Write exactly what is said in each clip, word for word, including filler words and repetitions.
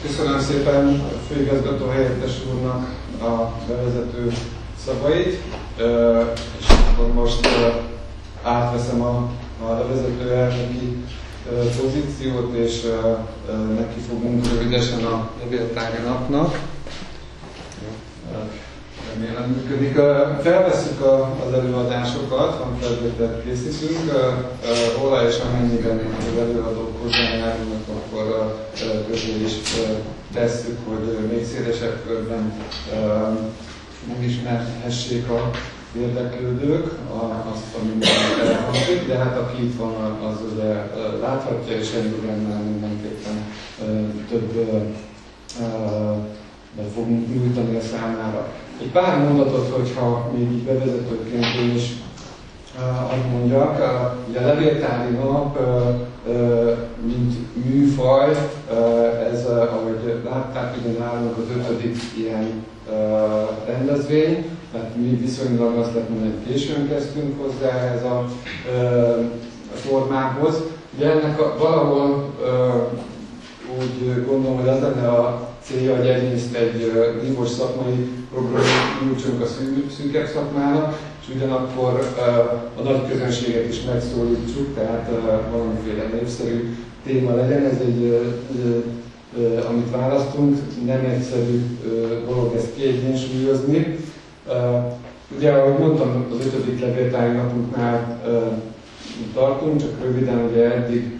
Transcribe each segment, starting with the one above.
Köszönöm szépen a főigazgató helyettes úrnak a bevezető szavait, és akkor most átveszem a, a levezető elnöki pozíciót, és neki fogunk rövidesen a levéltári napnak. Remélem működik. Felvesszük az előadásokat, ha felvételt készítünk. Róla és amennyiben az előadók hozzájárulnak, akkor közé is tesszük, hogy még szélesebb körben megismerhessék a érdeklődők azt, amit elhangzik, de hát aki itt van, az ugye láthatja, és ennyiben mindenképpen több be fogunk nyújtani a számára. Egy pár mondatot, hogyha még így bevezetőként én is azt mondjak, ugye a levéltári nap, mint műfaj, ez, ahogy látták, ugye nálunk az ötödik ilyen rendezvény, mert mi viszonylag azt lehet mondani, hogy későn kezdtünk hozzá ehhez a, a formához. Ugye ennek a, valahol úgy gondolom, hogy az lenne a célja, hogy egyrészt egy vívós szakmai programot nyújtsunk a szűkebb szakmának, és ugyanakkor a nagy közönséget is megszólítsuk, tehát valamiféle népszerű téma legyen. Ez egy, amit választunk, nem egyszerű dolog ezt kiegyensúlyozni. Ugye, ahogy mondtam, az ötödik levéltári napunknál tartunk, csak röviden, ugye eddig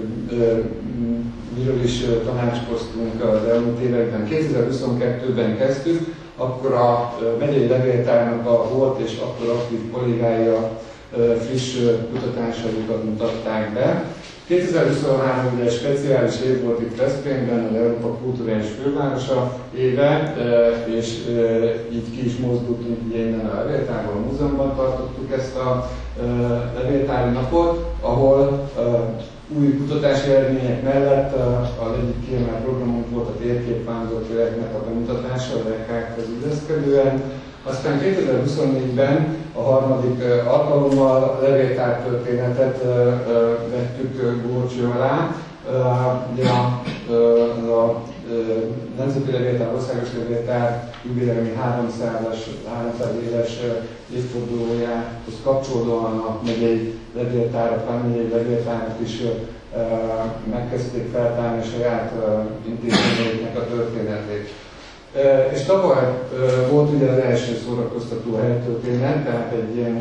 miről is tanácskoztunk az elmúlt években. kétezer-huszonkettőben kezdtük, akkor a megyei levéltárnak a volt és akkor aktív kollégái friss kutatásaikat mutatták be. kétezer-huszonhárom ugye egy speciális év volt itt Veszprémben, az Európa Kulturális Fővárosa éve, és így ki is mozdultunk innen a levéltárban, a múzeumban tartottuk ezt a levéltári napot, ahol új kutatási eredmények mellett az egyik kiemelt programunk volt a térképvázló projektnek a bemutatása, a é ká é-hez illeszkedően. Aztán kétezer-huszonnégyben a harmadik alkalommal a levéltártörténetet vettük górcső alá. Ugye a, a, a Nemzeti Levéltár, Országos Levéltár jubileumi háromszáz éves évfordulójához kapcsolódóan a megyei levéltárat, a megyei levéltárat is megkezdték feltárni a saját intézményeknek a történetét. És tavaly volt ugye az első szórakoztató helytörténet, tehát egy ilyen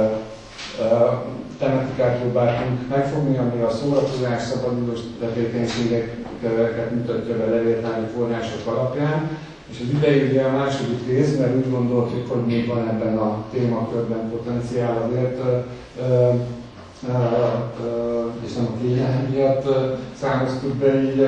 tematikát próbáltunk megfogni, ami a szórakozás, szabadidős tevékenységeket mutatja be levéltári források alapján. És az idei ugye a második rész, mert úgy gondoltuk, hogy még van ebben a témakörben potenciál, azért, és nem a kényelem miatt számoztuk be így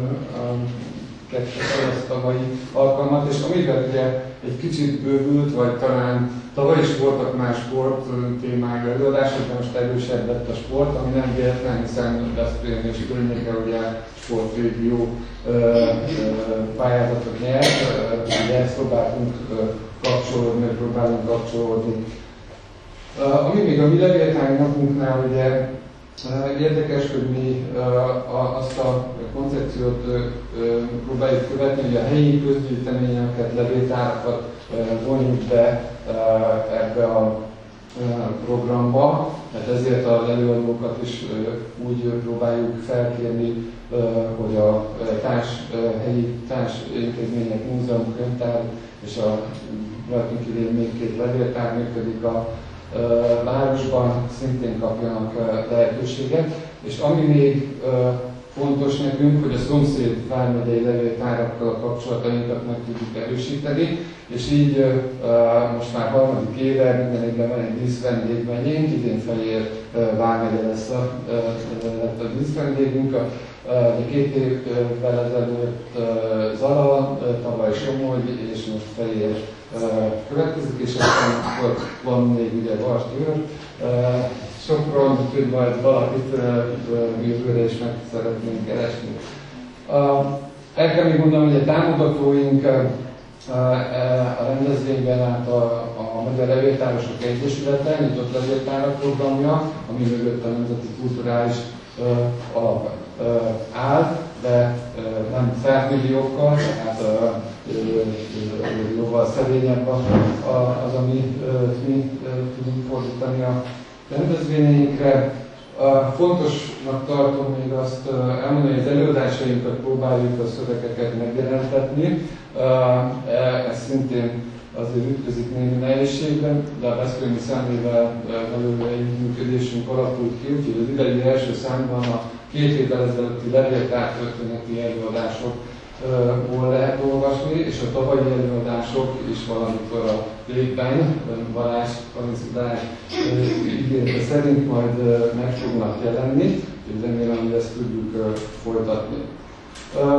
ezt a mai alkalmat, és amivel ugye egy kicsit bővült, vagy talán tavaly is voltak más sport témájú előadások, de most erősebb lett a sport, ami nem véletlen, hiszen Veszprém és környéke ugye sportrégió pályázatot nyert, ugye ezt próbáltunk kapcsolódni, vagy próbálunk kapcsolódni. Ami még a mi levéltári napunknál ugye érdekes, hogy mi azt a koncepciót próbáljuk követni, hogy a helyi közgyűjteményeket, levéltárakat vonjuk be ebbe a programba, tehát ezért az előadókat is úgy próbáljuk felkérni, hogy a társ, helyi társintézmények, múzeum, könyvtár és a rajtunk idén még két levéltár működik a városban, szintén kapjanak lehetőséget. És ami még fontos nekünk, hogy a szomszéd vármegyei levéltárakkal a kapcsolatainkat meg tudjuk erősíteni, és így most már harmadik éve minden évben van egy díszvendégmegyénk, idén Fejér vármegye lesz a, a díszvendégünk. Két évvel ezelőtt Zala, tavaly Somogy, és most Fejér következik, és aztán van még ugye Barsgyőr. Sopron, hogy majd valakit jövőre is meg szeretnénk keresni. El kell még mondanom, hogy a támogatóink a rendezvényben át a, a Magyar Levéltárosok Egyesülete, nyitott levéltárak programja, ami mögött a Nemzeti Kulturális Alap áll. de nem százmilliókkal, tehát jóval szerényebb az, amit mi tudunk fordítani a rendezvényeinkre. Fontosnak tartom még azt elmondani, hogy az előadásainkat próbáljuk a szövegeket megjelentetni. Ez szintén azért ütközik némi nehézségben, de a Veszprémi Szemlével való együttműködésünk alakult ki, úgyhogy az idei első számban a két héttel ezelőtti levéltártörténeti előadásokból lehet olvasni, és a tavalyi előadások is valamikor a végben, Balázs, Karinci Balázs ígérete szerint majd meg fognak jelenni, úgyhogy remélem, hogy ezt tudjuk folytatni.